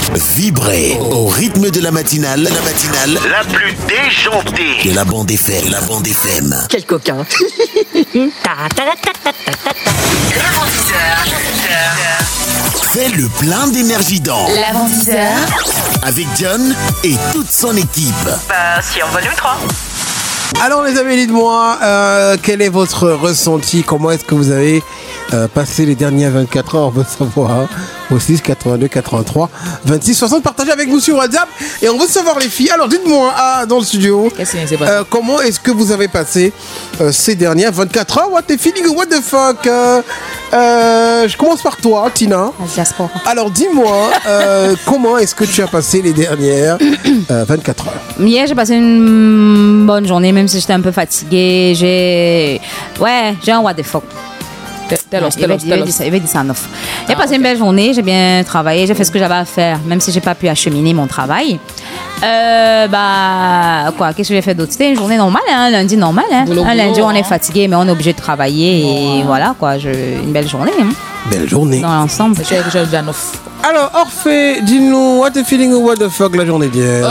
Vibrez au rythme de la matinale, la plus déjantée de la bande FM. Quel coquin. Fais le plein d'énergie dans L'avant-10h avec John et toute son équipe. Si on va nous 3. Alors les amis, dites-moi, quel est votre ressenti? Comment est-ce que vous avez passé les dernières 24 heures? On veut savoir. Au 6 82 83 26 60, partagez avec nous sur WhatsApp et on veut savoir les filles. Alors dites-moi dans le studio, comment est-ce que vous avez passé ces dernières 24 heures? What the feeling? What the fuck? Je commence par toi, Tina. Alors dis-moi, comment est-ce que tu as passé les dernières 24 heures? Hier, j'ai passé une bonne journée, même si j'étais un peu fatiguée. J'ai un what the fuck. Il va dire ça en off. J'ai passé une belle journée, j'ai bien travaillé, j'ai fait ce que j'avais à faire, même si j'ai pas pu acheminer mon travail. Qu'est-ce que j'ai fait d'autre? C'était une journée normale, un lundi normal. Un lundi, on est fatigué, mais on est obligé de travailler. Et voilà, une belle journée. Belle journée. Dans l'ensemble. Alors, Orphée, dis-nous, what the feeling ou what the fuck la journée d'hier?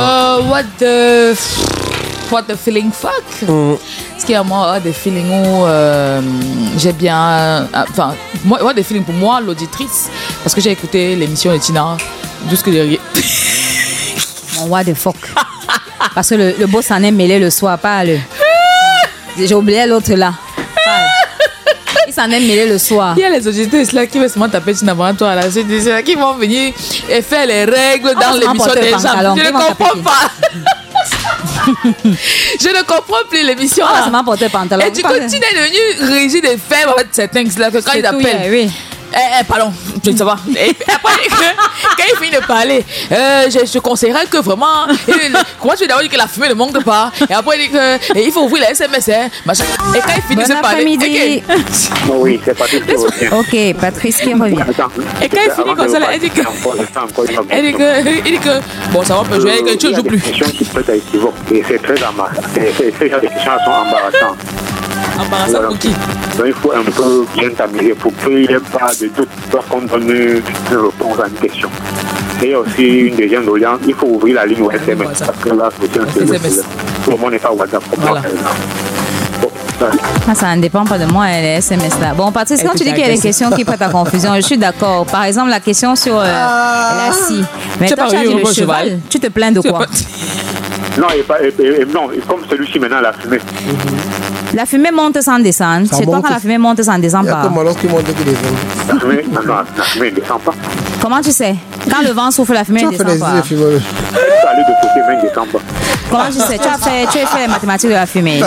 What the feeling fuck? Ce qui est à moi, what the feeling où j'ai bien. Enfin, what the feeling pour moi, l'auditrice, parce que j'ai écouté l'émission de Tina, tout ce que j'ai ri. Mon what the fuck. Parce que le beau s'en est mêlé le soir, pas le. J'ai oublié l'autre là. Il s'en est mêlé le soir. Il y a les auditrices là qui vont se taper Tina avant toi là, qui vont venir et faire les règles dans l'émission des gens. Je ne comprends pas. Je ne comprends plus l'émission. Ça m'a porté pantalon. Et du coup, Tina est devenue rigide et ferme avec ces things là que quand ils appellent. Oui. Pardon, je ne sais pas. Et après, quand il finit de parler, je conseillerais que vraiment. Comment tu veux d'abord dire que la fumée ne manque pas? Et après, il dit qu'il faut ouvrir les SMS. Machin. Et quand il finit de parler. Okay. Oui, c'est Patrice qui revient. Ok, Patrice qui revient. Et quand il finit comme ça, il dit que. Bon, ça va pas jouer, que tu ne joues plus. C'est des questions qui peuvent être équivoques. Et c'est très embarrassant. Ces gens de questions sont embarrassantes. Embarrassant pour qui? Donc il faut un peu bien t'amuser pour qu'il n'y ait pas de doute lorsqu'on donne une réponse à une question. Et aussi une deuxième doléance, il faut ouvrir la ligne au SMS parce que là c'est un SMS. Tout le monde n'est pas WhatsApp comme moi. Ça ne dépend pas de moi, les SMS là. Bon, Patrice, quand tu dis qu'il y a des questions qui prêtent à confusion, je suis d'accord. Par exemple, la question sur la scie. Mais toi, tu as dit le cheval. Tu te plains de quoi? Non, comme celui-ci maintenant, la fumée. La fumée monte sans descendre. C'est toi quand la fumée monte sans descendre pas. Comment lorsqu'il monte qui descend? La fumée ne descend pas. Comment tu sais? Quand le vent souffle, la fumée ne descend pas. Elle peut aller de côté, mais elle ne descend pas. Comment tu sais? Tu as fait les mathématiques de la fumée.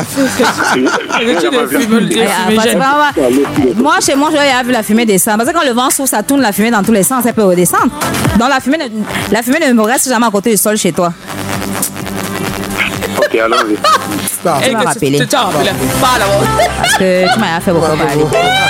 Moi, chez moi, j'avais vu la fumée descendre. Parce que quand le vent souffle, ça tourne la fumée dans tous les sens, elle peut redescendre. Donc la fumée ne me reste jamais à côté du sol chez toi. Ok, allons-y. Tu m'as rappelé. Parce que tu m'as fait beaucoup parler.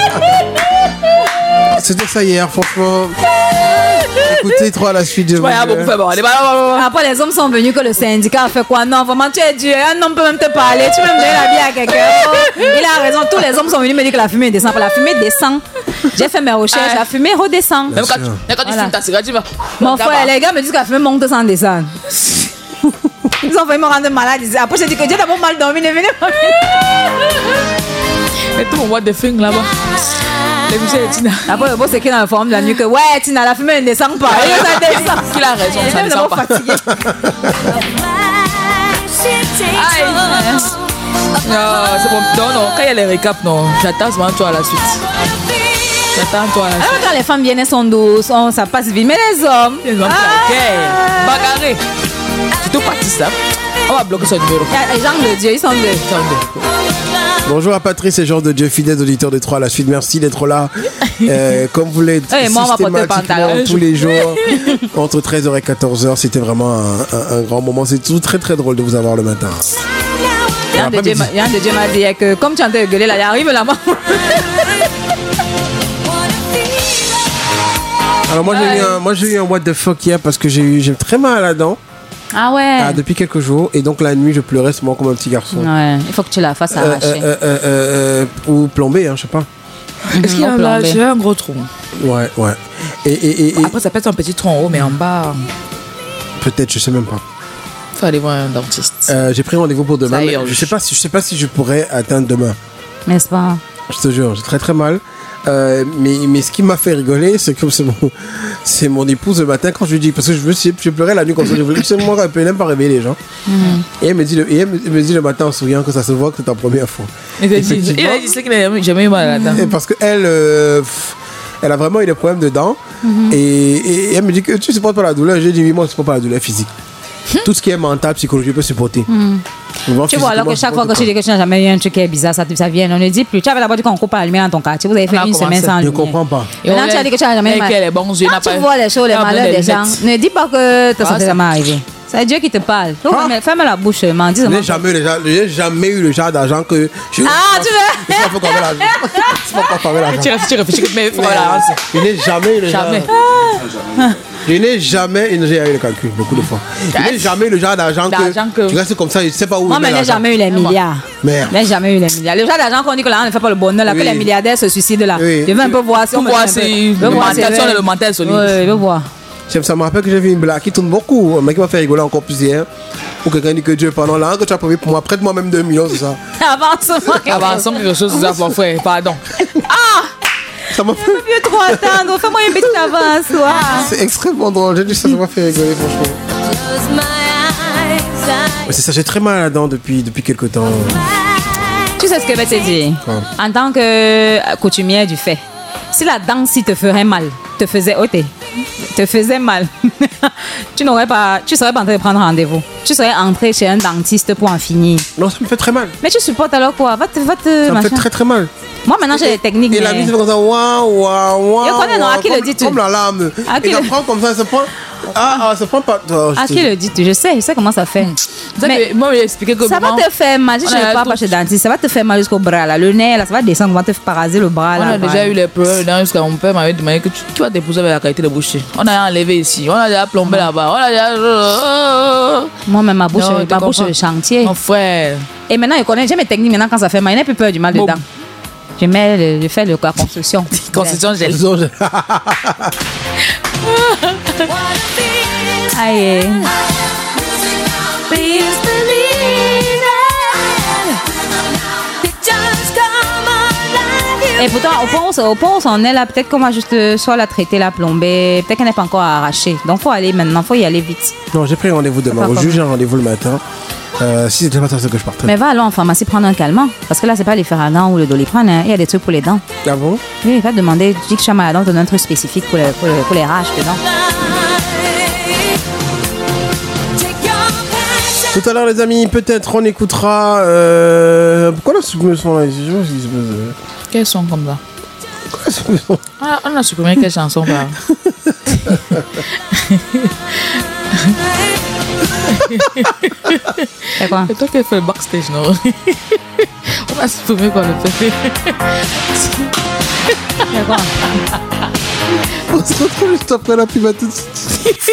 C'était ça hier, franchement. Écoutez, 3 à la suite de Après, les hommes sont venus que le syndicat a fait quoi? Non, vraiment, tu es Dieu. Un homme peut même te parler. Tu peux me donner la vie à quelqu'un. Il a raison. Tous les hommes sont venus me dire que la fumée descend. La fumée descend. J'ai fait mes recherches. La fumée redescend. Même quand tu fumes ta cigarette, tu vas. Mon frère, les gars me disent que la fumée monte sans descendre. Ils ont failli me rendre malade. Après, j'ai dit que Dieu d'abord mal dormi. Ne venez pas. Et tout, on voit des films là-bas. Après, le boss c'est qui dans la forme de la nuit que ouais, Tina, la fumée ne descend pas. Ça descend. Qu'il a raison, ça descend pas. C'est bon. Non, quand il y a les récaps, non. J'attends seulement toi à la suite. Alors quand les femmes viennent, elles sont douces, ça passe vite. Mais les hommes bagarrés. Surtout parti ça. On va bloquer son numéro. Les gens de Dieu, ils sont deux. Bonjour à Patrice et Jean de Dieu, fidèles auditeurs de 3 à la suite. Merci d'être là. Comme vous l'êtes systématiquement tous les jours, entre 13h et 14h, c'était vraiment un grand moment. C'est tout très très drôle de vous avoir le matin. Yann de Dieu m'a dit que comme tu entends gueuler là, il arrive là-bas. Alors moi j'ai eu un what the fuck hier parce que j'ai très mal à la dent. Ah ouais. Depuis quelques jours. Et donc la nuit je pleurais seulement comme un petit garçon. Ouais, il faut que tu la fasses arracher. Ou plomber, je sais pas. Est-ce qu'il y a un gros trou? Ouais. Et après ça peut être un petit trou en haut mais en bas. Peut-être, je sais même pas. Faut aller voir un dentiste. J'ai pris rendez-vous pour demain. Ça Mais urge. je sais pas si je pourrais atteindre demain. N'est-ce pas? Je te jure, j'ai très très mal. Mais ce qui m'a fait rigoler, c'est que c'est mon épouse le matin quand je lui dis, parce que je pleurais la nuit comme ça, je voulais absolument un peu, elle n'aime pas réveiller les gens. Et elle me dit le matin en souriant que ça se voit que c'est ta première fois. Il a dit qu'il n'a jamais eu mal à la dent. Et parce qu'elle elle a vraiment eu des problèmes de dents. Et elle me dit que tu supportes pas la douleur. J'ai dit oui, moi je supporte pas la douleur physique. Tout ce qui est mental, psychologique, je peux supporter. Tu vois, alors que chaque fois que tu dis que tu n'as jamais eu un truc qui est bizarre, ça vient. On ne dit plus. Tu avais d'abord dit qu'on coupe pas la lumière dans ton quartier. Vous avez fait une semaine sans lumière. Je ne comprends pas. Maintenant, tu as dit que tu n'as jamais eu mal. Quand tu vois les choses, les malheurs des gens, ne dis pas que ça t'est jamais arrivé. C'est Dieu qui te parle. Ferme la bouche, m'en dis. Je n'ai jamais eu le genre d'argent que je. Ah, tu veux? C'est pas pour combien l'argent. C'est pas pour combien l'argent. Tu réfléchis, mais il faut la Je n'ai jamais eu le genre. Jamais. Je n'ai jamais eu le calcul beaucoup de fois. Je n'ai jamais eu le genre d'argent que tu restes comme ça, je ne sais pas où. Moi, mais je n'ai jamais eu les milliards. Merde. Je n'ai jamais eu les milliards. Le genre d'argent qu'on dit que là, on ne fait pas le bonheur, là, que les milliardaires se suicident là. Je veux un peu voir si on voit si le mental solide. Oui, je veux voir. Ça me rappelle que j'ai vu une blague qui tourne beaucoup, un mec qui m'a fait rigoler encore plus hier. Ou quelqu'un dit que Dieu, pendant l'an que tu as prévu pour moi, prête-moi même 2 millions, c'est ça. Avançons quelque chose, c'est ça, mon frère, pardon. Ça m'a fait. Je peux trop attendre, fais-moi une petite avance. C'est extrêmement drôle, j'ai dit ça m'a fait rigoler, franchement. Ouais, c'est ça, j'ai très mal à la dent depuis quelques temps. Tu sais ce que je vais te dire? En tant que coutumière du fait, si la dent si te ferait mal, te faisait mal, tu serais pas en train de prendre rendez-vous. Tu serais entré chez un dentiste pour en finir. Non, ça me fait très mal. Mais tu supportes alors quoi? Va te ça me fait très très mal. Moi maintenant j'ai des techniques. Et la vie c'est comme ça, waouh. Je connais, non, à qui le dis-tu? Comme la lame. Et ça prend comme ça, ça prend. Ça prend pas. À qui le dis-tu? Je sais comment ça fait. Mais moi, je vais expliquer comment. Ça va te faire mal. Si je ne pars pas chez le dentiste, ça va te faire mal jusqu'au bras là. Le nez là, ça va descendre, on va te paraser le bras là. On a déjà eu les problèmes dedans jusqu'à mon père m'avait demandé que tu vas t'épouser avec la qualité de boucher. On a enlevé ici, on a déjà plombé là-bas, on a déjà. Moi-même, ma bouche est le chantier. Mon frère. Et maintenant, j'ai mes techniques maintenant quand ça fait mal. Il n'a plus peur du mal dedans. Je fais la construction. Construction gel. Aïe. Et pourtant, au point où on en est là, peut-être qu'on va juste soit la traiter, la plomber, peut-être qu'elle n'est pas encore arrachée. Donc, il faut aller maintenant, il faut y aller vite. Non, j'ai pris rendez-vous demain. Au juge, j'ai un rendez-vous le matin. Si c'était pas ça, c'est que je partais. Mais va alors en pharmacie prendre un calmant. Parce que là, c'est pas les Ferragant ou le Doliprane. Il y a des trucs pour les dents. Ah bon? Oui, va te demander. Tu dis que tu as mal à la dent, donne un truc spécifique pour les rages dedans. Tout à l'heure, les amis, peut-être on écoutera. Pourquoi là, ce son là? Quel son comme ça? On a supprimé quelle chanson par C'est quoi? C'est toi qui as fait le backstage, non? On a supprimé quoi le fait? C'est quoi? On se retrouve juste après la pub à tout de suite.